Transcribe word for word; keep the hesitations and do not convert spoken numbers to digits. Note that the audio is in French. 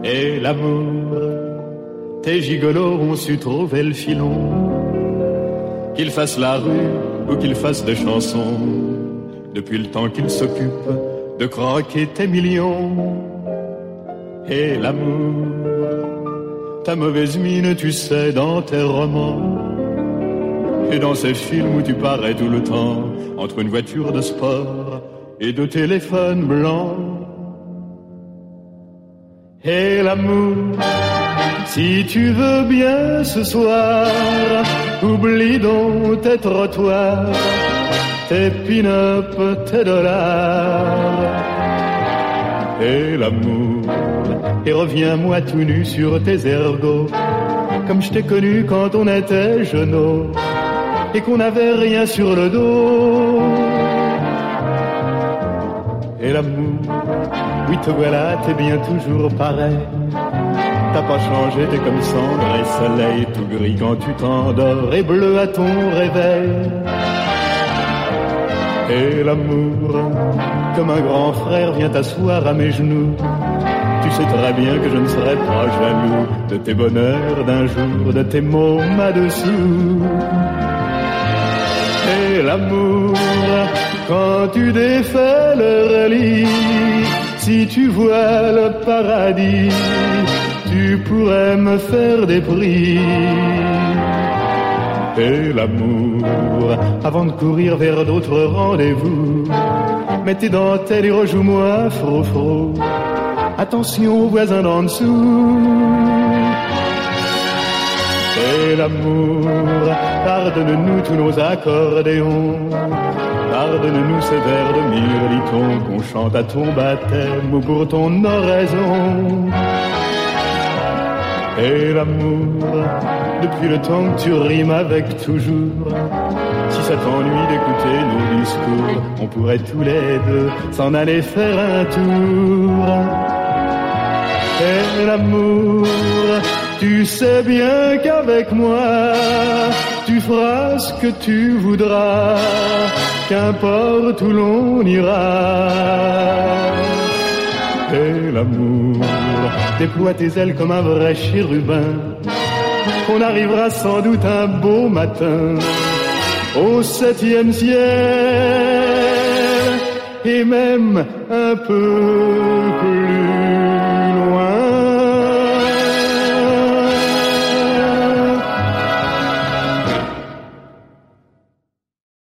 Et l'amour, tes gigolos ont su trouver le filon. Qu'ils fassent la rue ou qu'ils fassent des chansons, depuis le temps qu'ils s'occupent de croquer tes millions. Et l'amour, ta mauvaise mine, tu sais, dans tes romans, et dans ces films où tu parais tout le temps entre une voiture de sport et deux téléphones blancs. Et l'amour, si tu veux bien ce soir, oublie donc tes trottoirs, tes pin-up, tes dollars. Et l'amour, et reviens-moi tout nu sur tes ergots, comme je t'ai connu quand on était jeuneaux et qu'on n'avait rien sur le dos. Et l'amour, oui te voilà, t'es bien toujours pareil. T'as pas changé, t'es comme cendre et soleil, tout gris quand tu t'endors et bleu à ton réveil. Et l'amour, comme un grand frère, vient t'asseoir à mes genoux. Tu sais très bien que je ne serai pas jaloux de tes bonheurs d'un jour, de tes mômes à-dessous. Et l'amour, quand tu défais le relis, si tu vois le paradis, tu pourrais me faire des prix. Et l'amour, avant de courir vers d'autres rendez-vous, mets tes dentelles et rejoue-moi fro-fro. Attention aux voisins d'en dessous. Et l'amour, pardonne-nous tous nos accordéons, pardonne-nous ces vers de mirliton qu'on chante à ton baptême ou pour ton oraison. Et l'amour, depuis le temps que tu rimes avec toujours, si ça t'ennuie d'écouter nos discours, on pourrait tous les deux s'en aller faire un tour. Et l'amour, tu sais bien qu'avec moi, tu feras ce que tu voudras, qu'importe où l'on ira. Et l'amour, déploie tes ailes comme un vrai chérubin, on arrivera sans doute un beau matin au septième ciel, et même un peu plus loin.